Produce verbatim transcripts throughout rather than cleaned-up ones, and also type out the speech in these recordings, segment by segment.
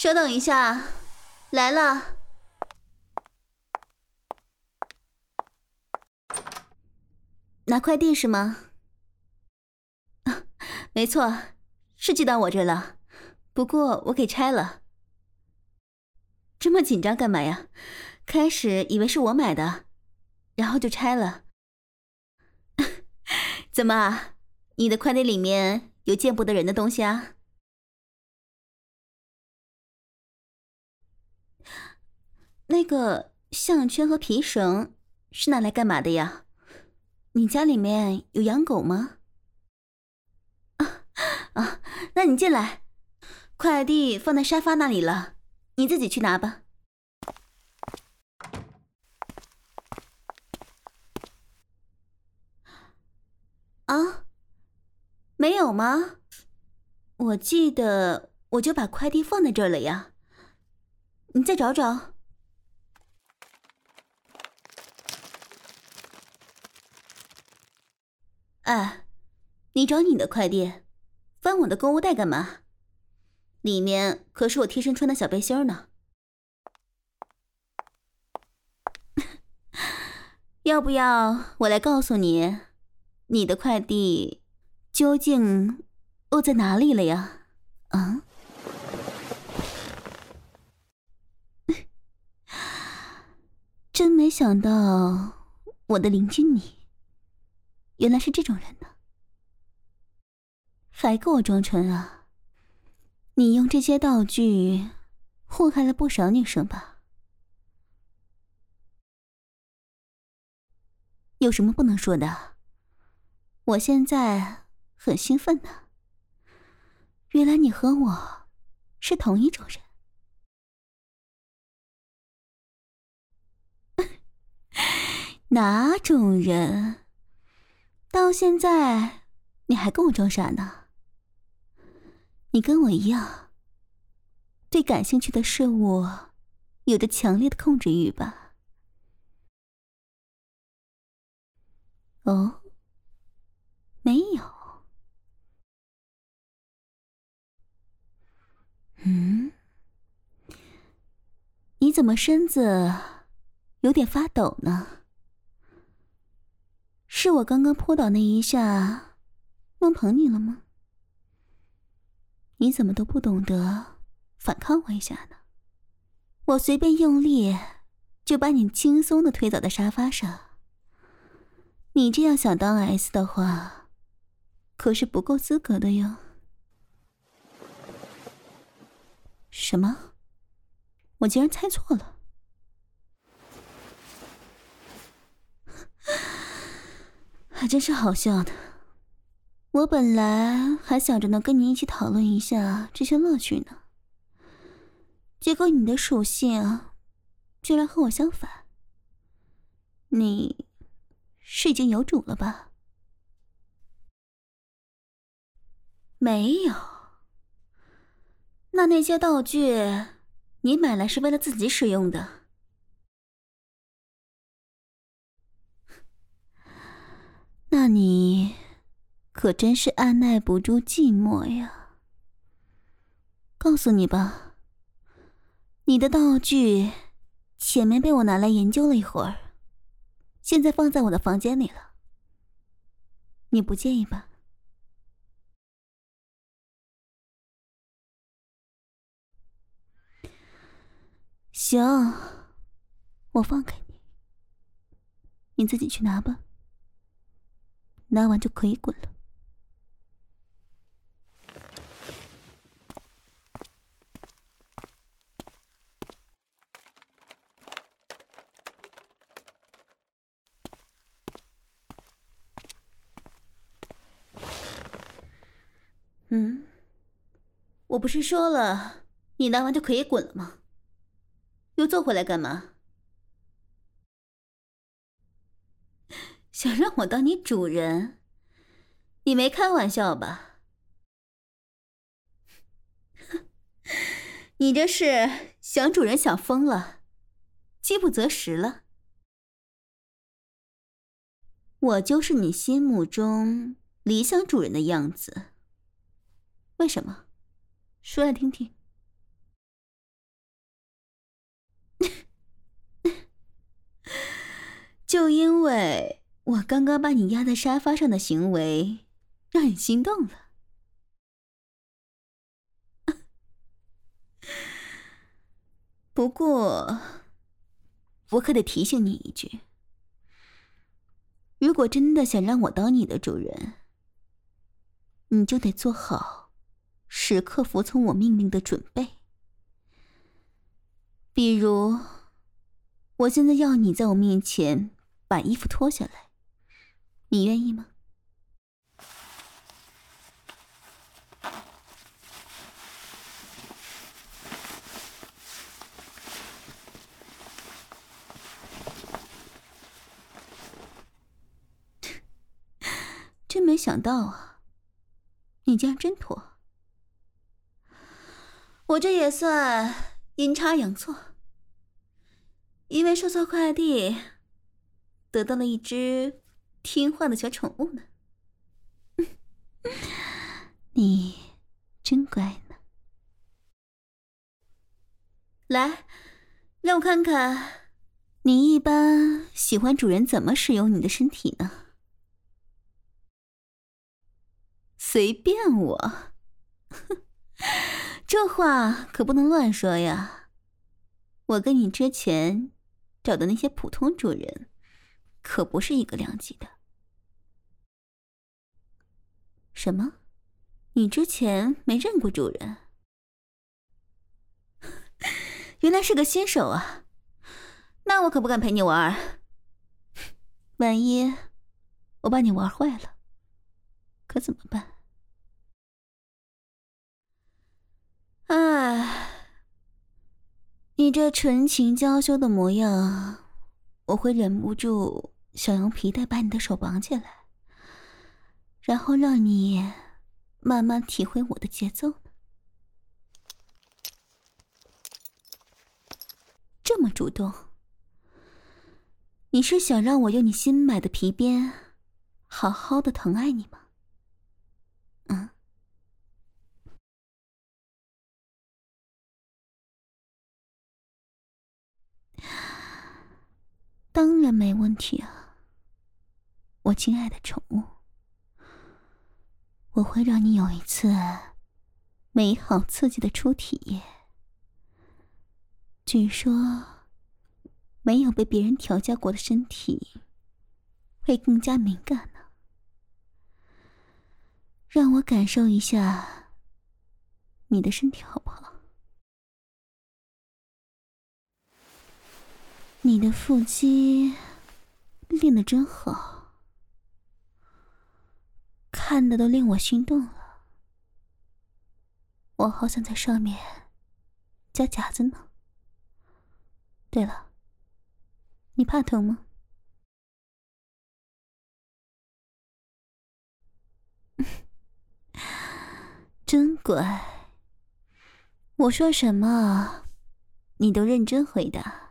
稍等一下，来了。拿快递是吗？啊，没错，是寄到我这了，不过我给拆了。这么紧张干嘛呀？开始以为是我买的，然后就拆了。怎么啊？你的快递里面有见不得人的东西啊？那个项圈和皮绳是拿来干嘛的呀？你家里面有养狗吗？啊啊，那你进来，快递放在沙发那里了，你自己去拿吧。啊，没有吗？我记得我就把快递放在这儿了呀，你再找找。哎，你找你的快递，翻我的购物袋干嘛？里面可是我贴身穿的小背心呢。要不要我来告诉你，你的快递究竟落在哪里了呀？啊？真没想到我的邻居你原来是这种人呢，还给我装纯啊！你用这些道具祸害了不少女生吧？有什么不能说的？我现在很兴奋呢。原来你和我是同一种人。哪种人？到现在你还跟我装傻呢？你跟我一样，对感兴趣的事物有着强烈的控制欲吧？哦，没有。嗯，你怎么身子有点发抖呢？是我刚刚扑倒那一下弄疼你了吗？你怎么都不懂得反抗我一下呢？我随便用力就把你轻松地推倒在沙发上。你这样想当 S 的话，可是不够资格的哟。什么？我竟然猜错了。还真是好笑的。我本来还想着能跟你一起讨论一下这些乐趣呢，结果你的属性居然和我相反。你是已经有主了吧？没有。那那些道具你买来是为了自己使用的？那你可真是按耐不住寂寞呀。告诉你吧，你的道具前面被我拿来研究了一会儿，现在放在我的房间里了。你不介意吧？行，我放开你，你自己去拿吧，拿完就可以滚了。嗯，我不是说了，你拿完就可以滚了吗？又坐回来干嘛？想让我当你主人？你没开玩笑吧？你这是想主人想疯了，饥不择食了。我就是你心目中理想主人的样子。为什么？说来听听。 就因为我刚刚把你压在沙发上的行为，让你心动了。不过，我可得提醒你一句，如果真的想让我当你的主人，你就得做好时刻服从我命令的准备。比如，我现在要你在我面前把衣服脱下来，你愿意吗？真没想到啊，你竟然真脱！我这也算阴差阳错，因为收错快递，得到了一只听话的小宠物呢。你真乖呢。来，让我看看，你一般喜欢主人怎么使用你的身体呢？随便我，这话可不能乱说呀。我跟你之前找的那些普通主人，可不是一个量级的。什么？你之前没认过主人？原来是个新手啊！那我可不敢陪你玩，万一我把你玩坏了，可怎么办？唉，你这纯情娇羞的模样，我会忍不住想用皮带把你的手绑起来，然后让你慢慢体会我的节奏呢。这么主动，你是想让我用你新买的皮鞭好好的疼爱你吗？嗯。当然没问题啊，我亲爱的宠物，我会让你有一次美好刺激的初体验。据说，没有被别人调教过的身体会更加敏感呢。让我感受一下你的身体好不好？你的腹肌练得真好，看得都令我心动了。我好想在上面加夹子呢。对了，你怕疼吗？真乖，我说什么你都认真回答。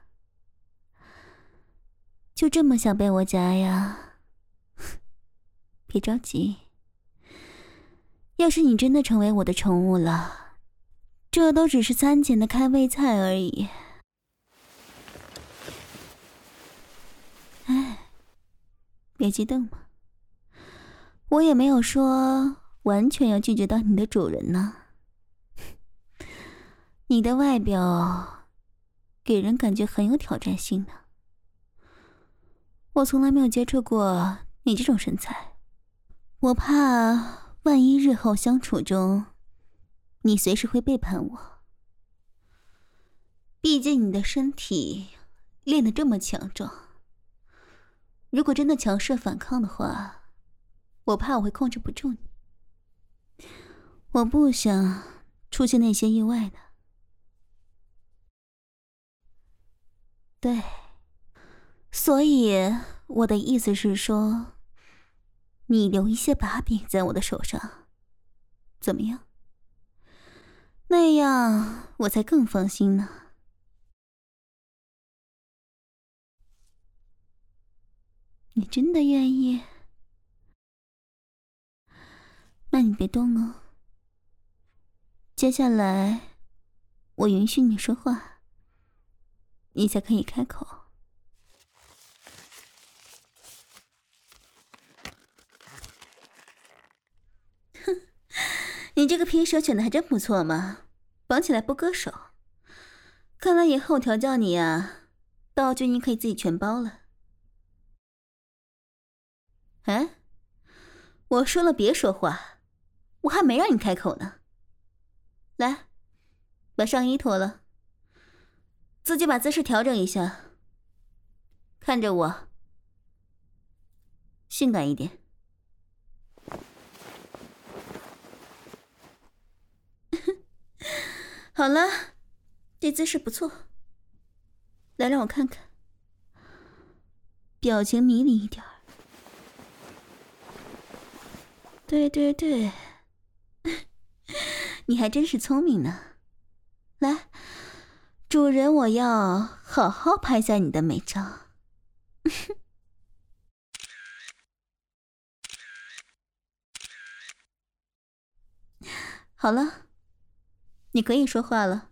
就这么想被我夹呀？别着急，要是你真的成为我的宠物了，这都只是餐前的开胃菜而已。哎，别激动嘛，我也没有说完全要拒绝当你的主人呢。你的外表给人感觉很有挑战性呢，我从来没有接触过你这种身材，我怕万一日后相处中你随时会背叛我。毕竟你的身体练得这么强壮，如果真的强势反抗的话，我怕我会控制不住你，我不想出现那些意外的。对，所以我的意思是说，你留一些把柄在我的手上，怎么样？那样我才更放心呢。你真的愿意？那你别动哦。接下来，我允许你说话，你才可以开口。 你这个皮蛇选的还真不错嘛，绑起来不割手。看来以后调教你啊，道具你可以自己全包了。哎，我说了别说话，我还没让你开口呢。来，把上衣脱了，自己把姿势调整一下，看着我，性感一点。好了，这姿势不错，来让我看看，表情迷离一点。对对对，你还真是聪明呢。来，主人，我要好好拍下你的美照。好了，你可以说话了。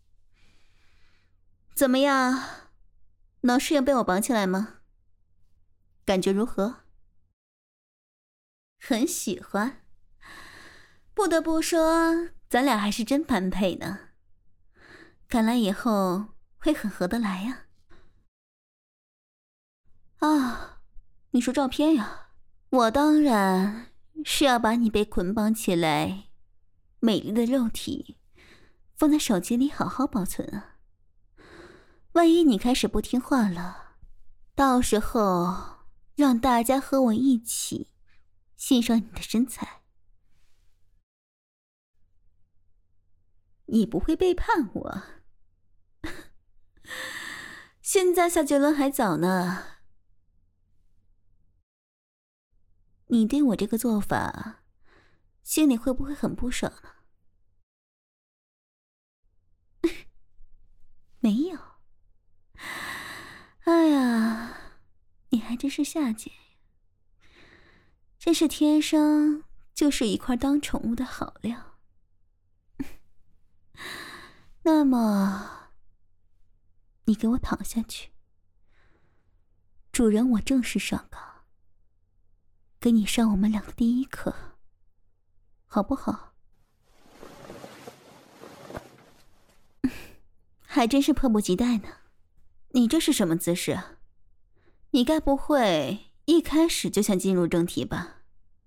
怎么样，能适应被我绑起来吗？感觉如何？很喜欢。不得不说，咱俩还是真般配呢。看来以后会很合得来呀。啊，你说照片呀？我当然是要把你被捆绑起来，美丽的肉体放在手机里好好保存啊。万一你开始不听话了，到时候让大家和我一起欣赏你的身材，你不会背叛我。现在下结论还早呢。你对我这个做法，心里会不会很不爽呢？没有。哎呀，你还真是下贱呀！真是天生就是一块当宠物的好料。那么，你给我躺下去，主人，我正式上岗。给你上我们俩的第一课，好不好？还真是迫不及待呢。你这是什么姿势啊？你该不会一开始就想进入正题吧？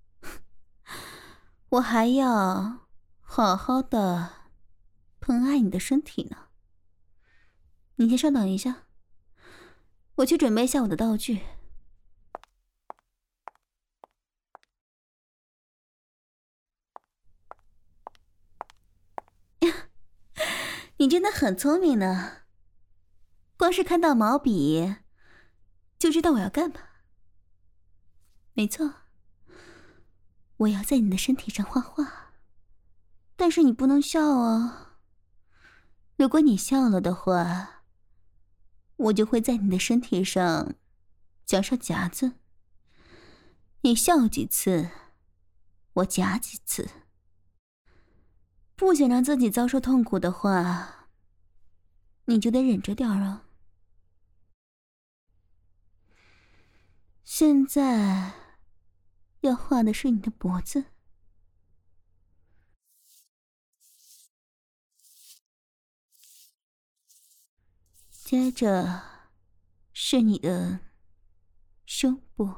我还要好好的疼爱你的身体呢。你先稍等一下，我去准备一下我的道具。你真的很聪明呢，光是看到毛笔就知道我要干嘛。没错，我要在你的身体上画画，但是你不能笑哦。如果你笑了的话，我就会在你的身体上夹上夹子，你笑几次，我夹几次。不想让自己遭受痛苦的话，你就得忍着点儿啊。现在要画的是你的脖子，接着是你的胸部。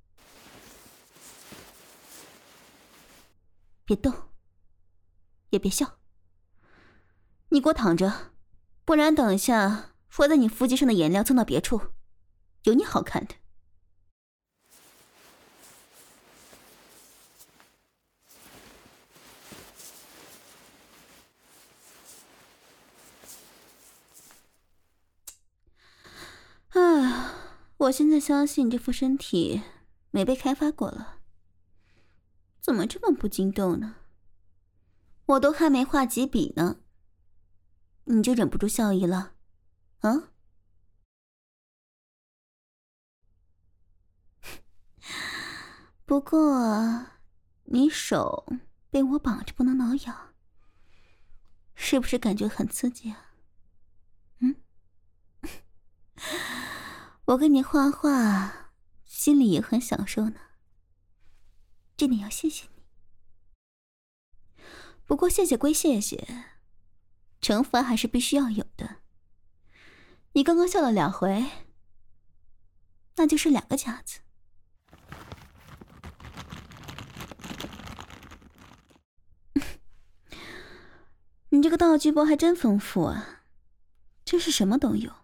别动，也别笑，你给我躺着，不然等一下敷在你腹肌上的颜料蹭到别处，有你好看的。啊，我现在相信这副身体没被开发过了。怎么这么不经动呢？我都还没画几笔呢，你就忍不住笑意了？啊？不过你手被我绑着不能挠痒，是不是感觉很刺激啊？嗯？我跟你画画，心里也很享受呢。这点要谢谢你。 不过谢谢归谢谢，惩罚还是必须要有的。你刚刚笑了两回，那就是两个夹子。你这个道具包还真丰富啊，真是什么都有。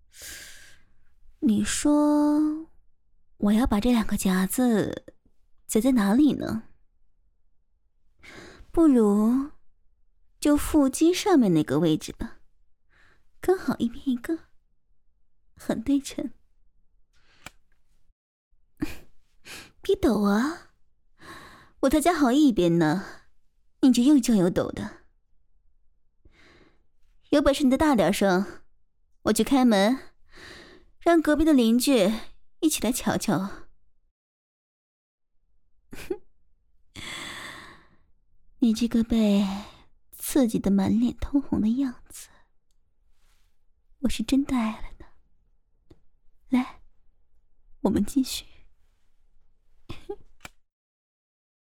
你说我要把这两个夹子夹在哪里呢？不如就腹肌上面那个位置吧，刚好一边一个，很对称。别抖啊，我才夹好一边呢，你就又叫又抖的。有本事你再大点声，我去开门，让隔壁的邻居一起来瞧瞧。你这个被刺激的满脸通红的样子，我是真的爱了呢。来，我们继续。